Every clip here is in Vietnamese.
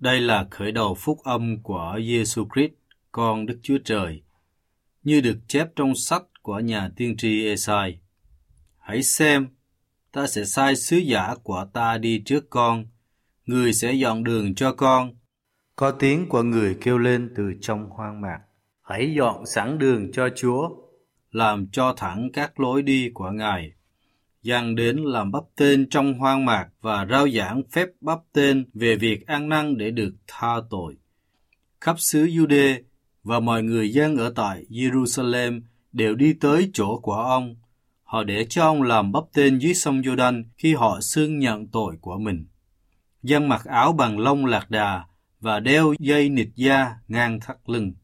Đây là khởi đầu phúc âm của Giêsu Christ, con Đức Chúa Trời, như được chép trong sách của nhà tiên tri Ê-sai. Hãy xem, ta sẽ sai sứ giả của ta đi trước con, người sẽ dọn đường cho con. Có tiếng của người kêu lên từ trong hoang mạc. Hãy dọn sẵn đường cho Chúa, làm cho thẳng các lối đi của Ngài. Giăng đến làm báp tên trong hoang mạc và rao giảng phép báp tên về việc ăn năn để được tha tội. Khắp xứ Giu-đê và mọi người dân ở tại Jerusalem đều đi tới chỗ của ông. Họ để cho ông làm báp tên dưới sông Giô-đanh khi họ xưng nhận tội của mình. Giăng mặc áo bằng lông lạc đà và đeo dây nịt da ngang thắt lưng.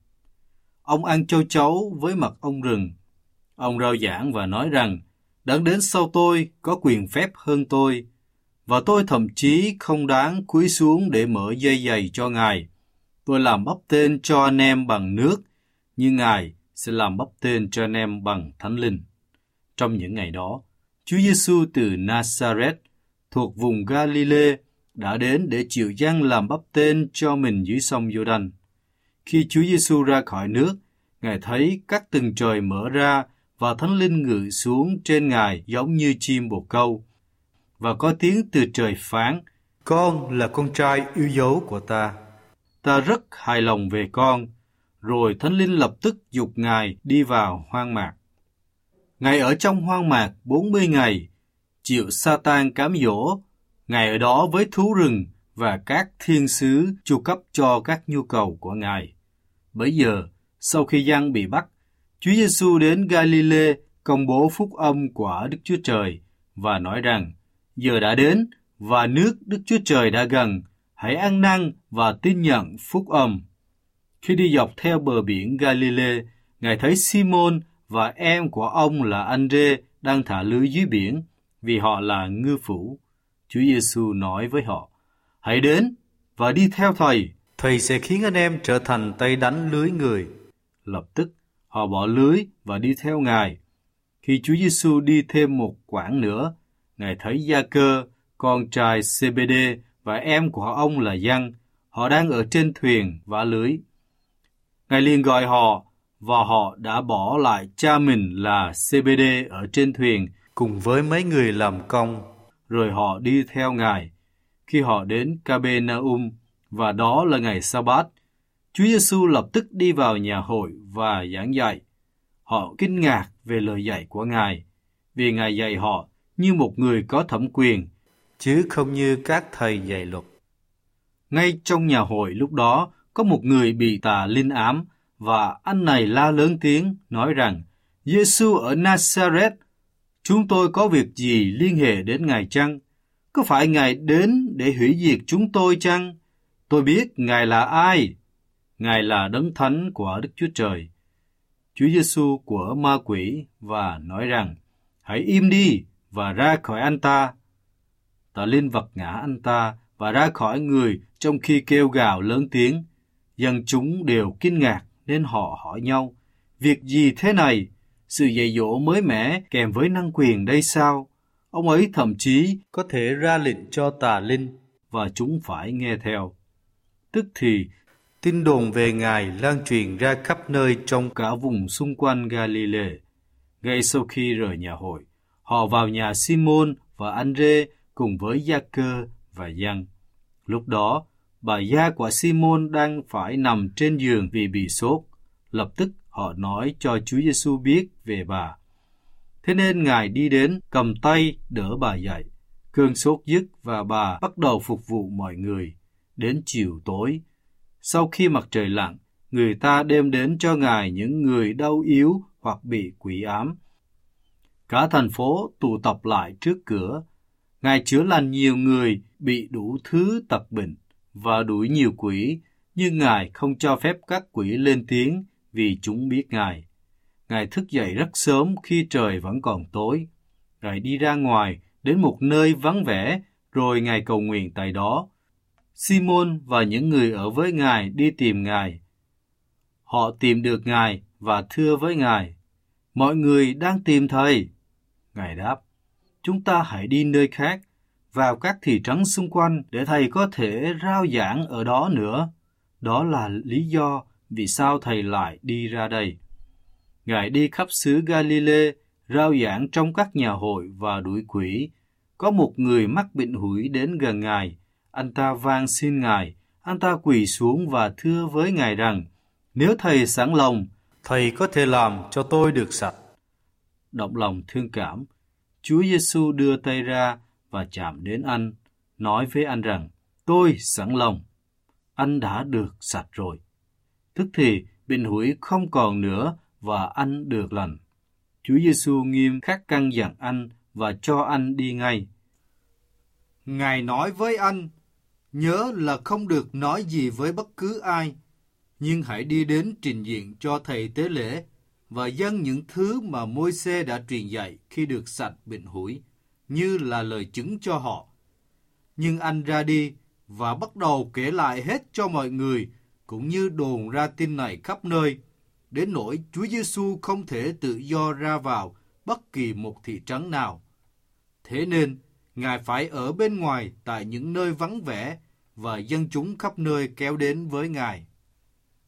Ông ăn châu chấu với mật ong rừng. Ông rao giảng và nói rằng, Đấng đến sau tôi có quyền phép hơn tôi, và tôi thậm chí không đáng cúi xuống để mở dây giày cho Ngài. Tôi làm báp tên cho anh em bằng nước, nhưng Ngài sẽ làm báp tên cho anh em bằng Thánh Linh. Trong những ngày đó, Chúa Giêsu từ Nazareth thuộc vùng Galilee đã đến để chịu Giăng làm báp tên cho mình dưới sông Giô-đanh. Khi Chúa Giêsu ra khỏi nước, Ngài thấy các tầng trời mở ra và Thánh Linh ngự xuống trên Ngài giống như chim bồ câu. Và có tiếng từ trời phán, Con là con trai yêu dấu của ta. Ta rất hài lòng về con. Rồi Thánh Linh lập tức giục Ngài đi vào hoang mạc. Ngài ở trong hoang mạc 40 ngày, chịu Sa-tan cám dỗ. Ngài ở đó với thú rừng và các thiên sứ chu cấp cho các nhu cầu của Ngài. Bấy giờ, sau khi Giăng bị bắt, Chúa Giêsu đến Galilee công bố phúc âm của Đức Chúa Trời và nói rằng, giờ đã đến và nước Đức Chúa Trời đã gần, hãy ăn năn và tin nhận phúc âm. Khi đi dọc theo bờ biển Galilee, Ngài thấy Simon và em của ông là Ândrê đang thả lưới dưới biển, vì họ là ngư phủ. Chúa Giêsu nói với họ, hãy đến và đi theo Thầy, Thầy sẽ khiến anh em trở thành tay đánh lưới người. Lập tức, họ bỏ lưới và đi theo Ngài. Khi Chúa Giêsu đi thêm một quãng nữa, Ngài thấy Gia-cơ, con trai Zê-bê-đê và em của ông là Giăng. Họ đang ở trên thuyền vả lưới. Ngài liền gọi họ, và họ đã bỏ lại cha mình là Zê-bê-đê ở trên thuyền cùng với mấy người làm công, rồi họ đi theo Ngài. Khi họ đến Ca-bê-na-um, và đó là ngày Sa-bát, Chúa Giêsu lập tức đi vào nhà hội và giảng dạy. Họ kinh ngạc về lời dạy của Ngài, vì Ngài dạy họ như một người có thẩm quyền, chứ không như các thầy dạy luật. Ngay trong nhà hội lúc đó, có một người bị tà linh ám, và anh này la lớn tiếng, nói rằng, Giêsu ở Nazareth, chúng tôi có việc gì liên hệ đến Ngài chăng? Có phải Ngài đến để hủy diệt chúng tôi chăng? Tôi biết Ngài là ai. Ngài là Đấng Thánh của Đức Chúa Trời. Chúa Giêsu của ma quỷ và nói rằng, hãy im đi và ra khỏi anh ta. Tà linh vật ngã anh ta và ra khỏi người trong khi kêu gào lớn tiếng. Dân chúng đều kinh ngạc nên họ hỏi nhau, việc gì thế này? Sự dạy dỗ mới mẻ kèm với năng quyền đây sao? Ông ấy thậm chí có thể ra lệnh cho tà linh và chúng phải nghe theo. Tức thì, tin đồn về Ngài lan truyền ra khắp nơi trong cả vùng xung quanh Galilee. Ngay sau khi rời nhà hội, họ vào nhà Simon và Ândrê cùng với Gia-cơ và Giăng. Lúc đó, bà gia của Simon đang phải nằm trên giường vì bị sốt. Lập tức họ nói cho Chúa Giêsu biết về bà. Thế nên Ngài đi đến, cầm tay đỡ bà dậy. Cơn sốt dứt và bà bắt đầu phục vụ mọi người. Đến chiều tối, sau khi mặt trời lặn, người ta đem đến cho Ngài những người đau yếu hoặc bị quỷ ám. Cả thành phố tụ tập lại trước cửa. Ngài chữa lành nhiều người bị đủ thứ tật bệnh và đuổi nhiều quỷ, nhưng Ngài không cho phép các quỷ lên tiếng vì chúng biết Ngài. Ngài thức dậy rất sớm khi trời vẫn còn tối. Ngài đi ra ngoài đến một nơi vắng vẻ, rồi Ngài cầu nguyện tại đó. Simon và những người ở với Ngài đi tìm Ngài. Họ tìm được Ngài và thưa với Ngài, mọi người đang tìm Thầy. Ngài đáp, chúng ta hãy đi nơi khác, vào các thị trấn xung quanh để Thầy có thể rao giảng ở đó nữa. Đó là lý do vì sao Thầy lại đi ra đây. Ngài đi khắp xứ Galilee, rao giảng trong các nhà hội và đuổi quỷ. Có một người mắc bệnh hủi đến gần Ngài. Anh ta van xin Ngài. Anh ta quỳ xuống và thưa với Ngài rằng, nếu Thầy sẵn lòng, Thầy có thể làm cho tôi được sạch. Động lòng thương cảm, Chúa Giêsu đưa tay ra và chạm đến anh, nói với anh rằng, tôi sẵn lòng. Anh đã được sạch rồi. Tức thì bệnh hủi không còn nữa và anh được lành. Chúa Giêsu nghiêm khắc căn dặn anh và cho anh đi ngay. Ngài nói với anh, nhớ là không được nói gì với bất cứ ai, nhưng hãy đi đến trình diện cho thầy tế lễ và dâng những thứ mà Môi-se đã truyền dạy khi được sạch bệnh hủi, như là lời chứng cho họ. Nhưng anh ra đi và bắt đầu kể lại hết cho mọi người, cũng như đồn ra tin này khắp nơi, đến nỗi Chúa Giêsu không thể tự do ra vào bất kỳ một thị trấn nào. Thế nên, Ngài phải ở bên ngoài tại những nơi vắng vẻ và dân chúng khắp nơi kéo đến với Ngài.